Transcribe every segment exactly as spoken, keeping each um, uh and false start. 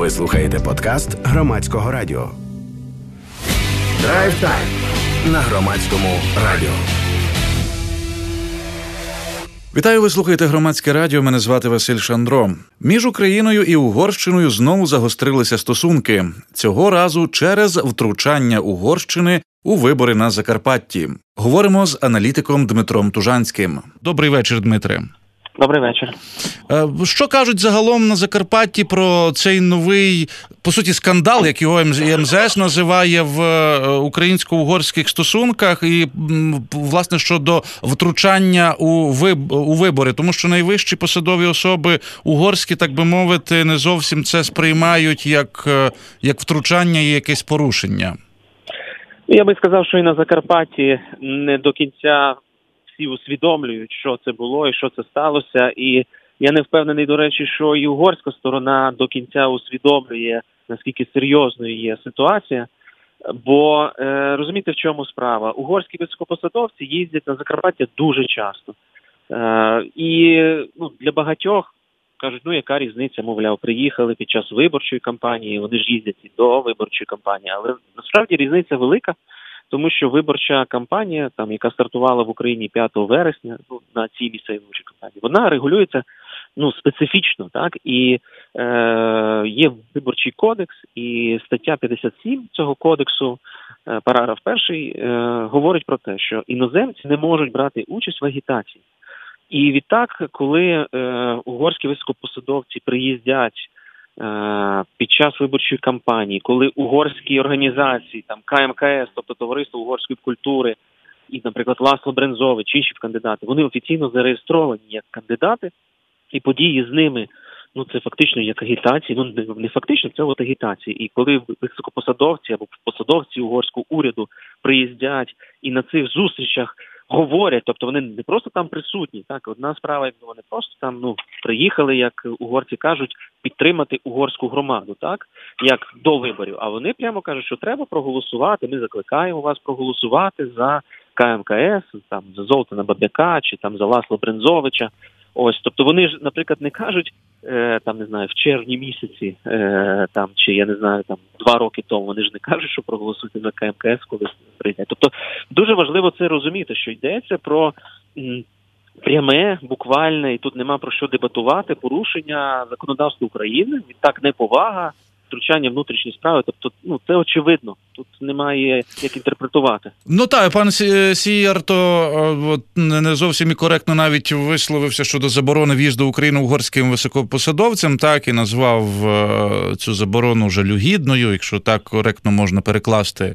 Ви слухаєте подкаст Громадського радіо. Драйв Тайм на Громадському радіо. Вітаю, ви слухаєте Громадське радіо, мене звати Василь Шандро. Між Україною і Угорщиною знову загострилися стосунки. Цього разу через втручання Угорщини у вибори на Закарпатті. Говоримо з аналітиком Дмитром Тужанським. Добрий вечір, Дмитре. Добрий вечір. Що кажуть загалом на Закарпатті про цей новий, по суті, скандал, як його ем зе ес називає, в українсько-угорських стосунках і, власне, щодо втручання у, виб... у вибори? Тому що найвищі посадові особи угорські, так би мовити, не зовсім це сприймають як, як втручання і якесь порушення. Я би сказав, що і на Закарпатті не до кінця всі усвідомлюють, що це було і що це сталося. І я не впевнений, до речі, що і угорська сторона до кінця усвідомлює, наскільки серйозною є ситуація. Бо, е, розумієте, в чому справа? Угорські високопосадовці їздять на Закарпаття дуже часто. Е, і ну, для багатьох кажуть, ну яка різниця, мовляв, приїхали під час виборчої кампанії, вони ж їздять і до виборчої кампанії. Але насправді різниця велика. Тому що виборча кампанія, там, яка стартувала в Україні п'ятого вересня, ну, на цій місцевій виборчій кампанії, вона регулюється ну, специфічно, так, і е, є виборчий кодекс, і стаття п'ятдесят сім цього кодексу, е, параграф перший, е, говорить про те, що іноземці не можуть брати участь в агітації. І відтак, коли е, угорські високопосадовці приїздять під час виборчої кампанії, коли угорські організації, там ка ем ка ес, тобто Товариство угорської культури, і, наприклад, Ласло Брензович, інші кандидати, вони офіційно зареєстровані як кандидати, і події з ними, ну, це фактично як агітації, ну, не фактично, це от агітації. І коли високопосадовці або посадовці угорського уряду приїздять і на цих зустрічах говорять, тобто вони не просто там присутні, так, одна справа, якби вони просто там, ну, приїхали, як угорці кажуть, підтримати угорську громаду, так, як до виборів, а вони прямо кажуть, що треба проголосувати, ми закликаємо вас проголосувати за ка ем ка ес, там, за Золтана Бабяка, чи там за Ласло Брензовича. Ось, тобто вони ж, наприклад, не кажуть, е, там, не знаю, в червні місяці, е, там, чи, я не знаю, там, два роки тому, вони ж не кажуть, що проголосуйте за ка ем ка ес, коли прийде. Тобто дуже важливо це розуміти, що йдеться про м, пряме, буквальне, і тут нема про що дебатувати, порушення законодавства України, відтак неповага, втручання в внутрішні справи, тобто, ну, це очевидно. Тут немає як інтерпретувати. Ну так, пан Сіярто от, не зовсім і коректно навіть висловився щодо заборони в'їзду в Україну угорським високопосадовцям, так, і назвав е, цю заборону жалюгідною, якщо так коректно можна перекласти.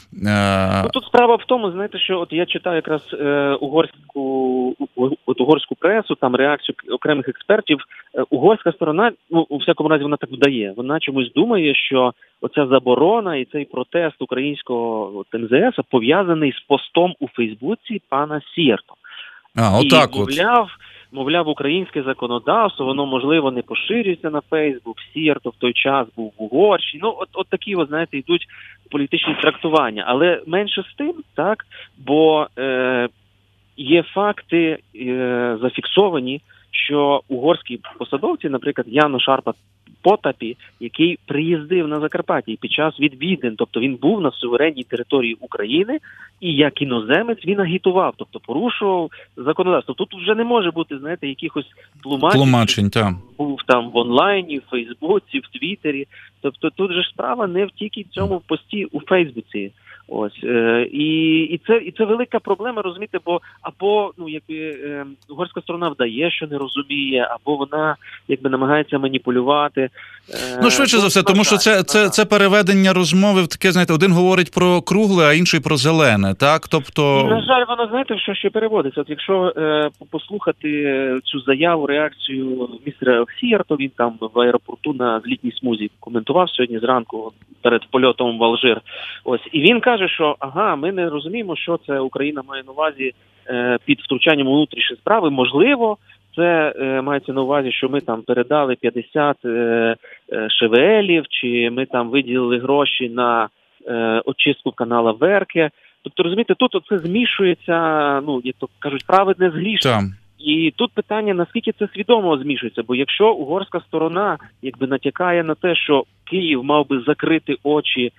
Ну, тут справа в тому, знаєте, що от я читаю якраз е, угорську, от, угорську пресу, там реакцію окремих експертів. Е, угорська сторона, ну, у всякому разі вона так вдає, вона чомусь думає, що оця заборона і цей протест українського ем зе ес пов'язаний з постом у Фейсбуці пана Сіярто. А, отак і, мовляв, мовляв, українське законодавство, воно, можливо, не поширюється на Фейсбук, Сіярто в той час був в Угорщині. Ну, от, от такі, ви знаєте, йдуть політичні трактування. Але менше з тим, так, бо е, є факти е, зафіксовані, що угорські посадовці, наприклад, Янош Арпад Потапі, який приїздив на Закарпаття під час відвідин, тобто він був на суверенній території України, і як іноземець він агітував, тобто порушував законодавство. Тут вже не може бути, знаєте, якихось тлумачень, тлумачень, так. Був там в онлайні, в Фейсбуці, в Твіттері. Тобто тут же справа не в тільки в цьому пості у Фейсбуці. Ось, е, і, і, це, і це велика проблема, розумієте, бо або, ну, якби, е, угорська сторона вдає, що не розуміє, або вона, якби, намагається маніпулювати. Е, ну, швидше за все, тому що це, це, це переведення розмови в таке, знаєте, один говорить про кругле, а інший про зелене, так? Тобто... На жаль, воно, знаєте, що ще переводиться. От якщо е, послухати цю заяву, реакцію містера Сіярто, він там в аеропорту на злітній смузі коментував сьогодні зранку перед польотом в Алжир. Ось, і він каже, що ага, ми не розуміємо, що це Україна має на увазі е, під втручанням у внутрішні справи. Можливо, це е, мається на увазі, що ми там передали п'ятдесят е, е, ШВЛів, чи ми там виділили гроші на е, очистку канала Верке. Тобто, розумієте, тут оце змішується, ну, як то кажуть, праведне з грішним. І тут питання, наскільки це свідомо змішується, бо якщо угорська сторона якби натякає на те, що Київ мав би закрити очі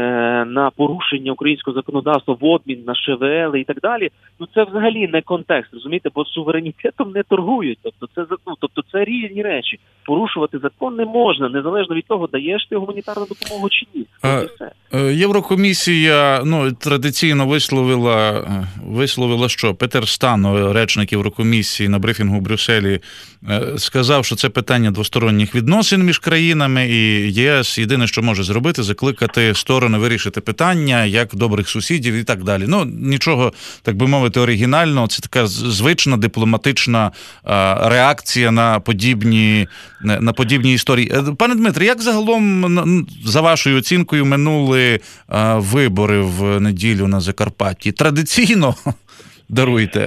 на порушення українського законодавства в обмін на ШВЛ і так далі, ну це взагалі не контекст, розумієте, бо суверенітетом не торгують, тобто це, ну, тобто це різні речі. Порушувати закон не можна, незалежно від того, даєш ти гуманітарну допомогу чи ні. А, Єврокомісія, ну, традиційно висловила, висловила що? Петер Стано, речник Єврокомісії на брифінгу в Брюсселі, сказав, що це питання двосторонніх відносин між країнами, і ЄС єдине, що може зробити, закликати сторони вирішити питання, як добрих сусідів і так далі. Ну, нічого, так би мовити, оригінального. Це така звична дипломатична реакція на подібні, на подібні історії. Пане Дмитре, як загалом, за вашою оцінкою, минули вибори в неділю на Закарпатті? Традиційно, даруйте?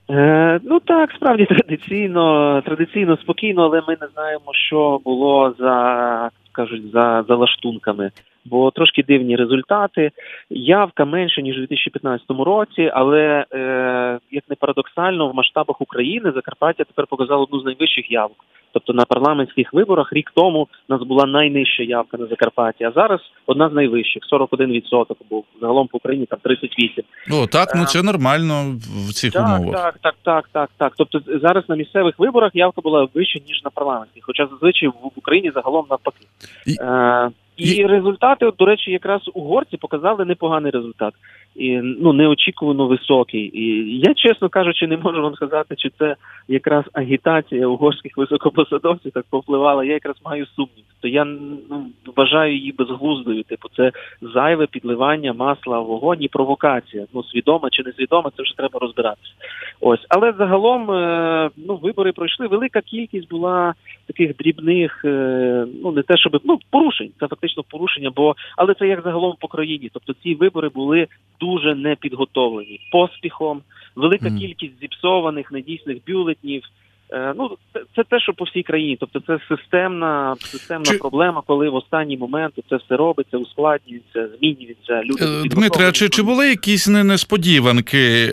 Е, ну так, справді традиційно, традиційно спокійно, але ми не знаємо, що було за, кажуть, за, за лаштунками. Бо трошки дивні результати. Явка менше, ніж у дві тисячі п'ятнадцятому році, але, е, як не парадоксально, в масштабах України Закарпаття тепер показало одну з найвищих явок. Тобто на парламентських виборах рік тому у нас була найнижча явка на Закарпатті, а зараз одна з найвищих, сорок один відсоток був. Загалом по Україні там тридцять вісім. О, так, ну це нормально в цих так, умовах. Так, так, так, так, так. Тобто зараз на місцевих виборах явка була вища, ніж на парламентських, хоча зазвичай в Україні загалом навпаки. І... Е, І результати, от, до речі, якраз угорці показали непоганий результат. І, ну, неочікувано високий. І я, чесно кажучи, не можу вам сказати, чи це якраз агітація угорських високопосадовців так повпливала. Я якраз маю сумнів. То я, ну, вважаю її безглуздою. Типу, це зайве підливання масла в вогонь і провокація. Ну, свідома чи несвідома, це вже треба розбиратися. Ось. Але загалом, е, ну, вибори пройшли. Велика кількість була таких дрібних, е, ну, не те, щоб, ну, порушень. Це фактично порушення, бо, але це як загалом по країні. Тобто ці вибори були дуже непідготовлені. Поспіхом, велика mm. кількість зіпсованих, недійсних бюлетнів. Е, ну, це, це те, що по всій країні. Тобто це системна, системна чи... проблема, коли в останній момент це все робиться, ускладнюється, змінюється. Люди Дмитре, а чи, чи були якісь несподіванки,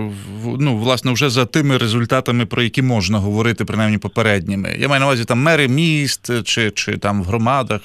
ну, власне, вже за тими результатами, про які можна говорити, принаймні попередніми? Я маю на увазі там мери міст, чи, чи там в громадах?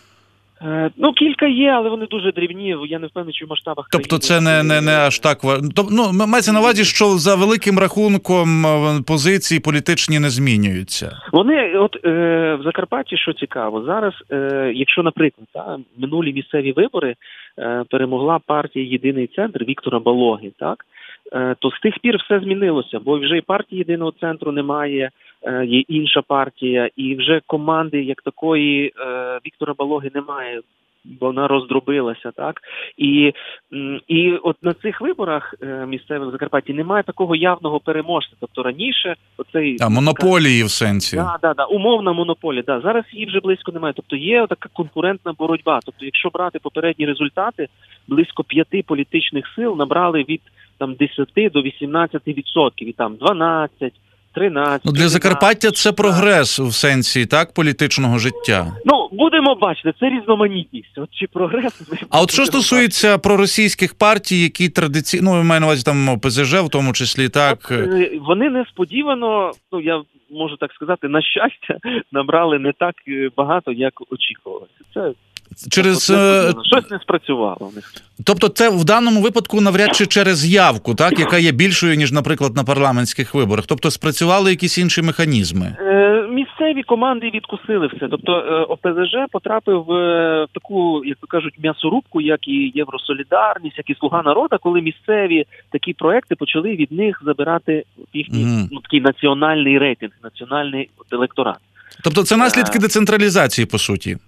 Ну, кілька є, але вони дуже дрібні, я не впевнений, чи в масштабах країни. Тобто це не, не, не аж так... Ну, мається на увазі, що за великим рахунком позиції політичні не змінюються. Вони, от е, в Закарпатті, що цікаво, зараз, е, якщо, наприклад, та, минулі місцеві вибори е, перемогла партія «Єдиний центр» Віктора Балоги, так? Е, то з тих пір все змінилося, бо вже і партії «Єдиного центру» немає, є інша партія, і вже команди як такої е, Віктора Балоги немає, бо вона роздробилася, так? І, і от на цих виборах е, місцевих в Закарпатті немає такого явного переможця. Тобто раніше оцей... А, монополії в сенсі. Так, да, да, да, умовна монополія, да. Зараз її вже близько немає. Тобто є така конкурентна боротьба. Тобто якщо брати попередні результати, близько п'яти політичних сил набрали від там десяти до вісімнадцяти відсотків, і там дванадцять, тринадцять. Ну, для Закарпаття це прогрес в сенсі, так, політичного життя. Ну, будемо бачити, це різноманітність. От чи прогрес... А от що стосується бачити проросійських партій, які традиційно, ну, я маю на увазі там ПЗЖ в тому числі, так? От, вони несподівано, ну, я можу так сказати, на щастя, набрали не так багато, як очікувалося. Це через... Тобто, щось не спрацювало в них. Тобто це в даному випадку навряд чи через явку, так, яка є більшою, ніж, наприклад, на парламентських виборах. Тобто спрацювали якісь інші механізми? Е, місцеві команди відкусили все. Тобто е, ОПЗЖ потрапив в е, таку, як то кажуть, м'ясорубку, як і Євросолідарність, як і Слуга народу, коли місцеві такі проекти почали від них забирати їхній mm. ну, такий національний рейтинг, національний електорат. Тобто це наслідки децентралізації, по суті?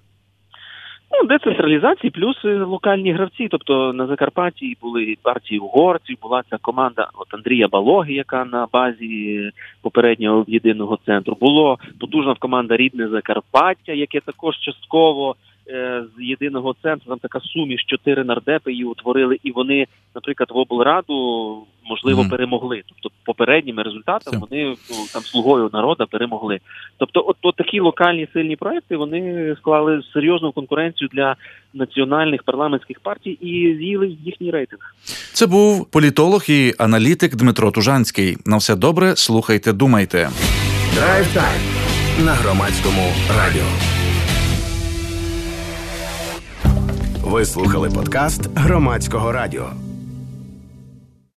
Ну, децентралізації плюс локальні гравці. Тобто на Закарпатті були партії угорців, була ця команда от Андрія Балоги, яка на базі попереднього єдиного центру. Було потужна команда «Рідне Закарпаття», яке також частково е, з єдиного центру, там така суміш, чотири нардепи її утворили, і вони, наприклад, в облраду, можливо, mm. перемогли. Тобто попередніми результатами вони, ну, там, Слугою народу перемогли. Тобто от, от такі локальні сильні проекти, вони склали серйозну конкуренцію для національних парламентських партій і з'їли їхній рейтинг. Це був політолог і аналітик Дмитро Тужанський. На все добре, слухайте, думайте. Драйв Тайм на Громадському радіо. Ви слухали подкаст Громадського радіо.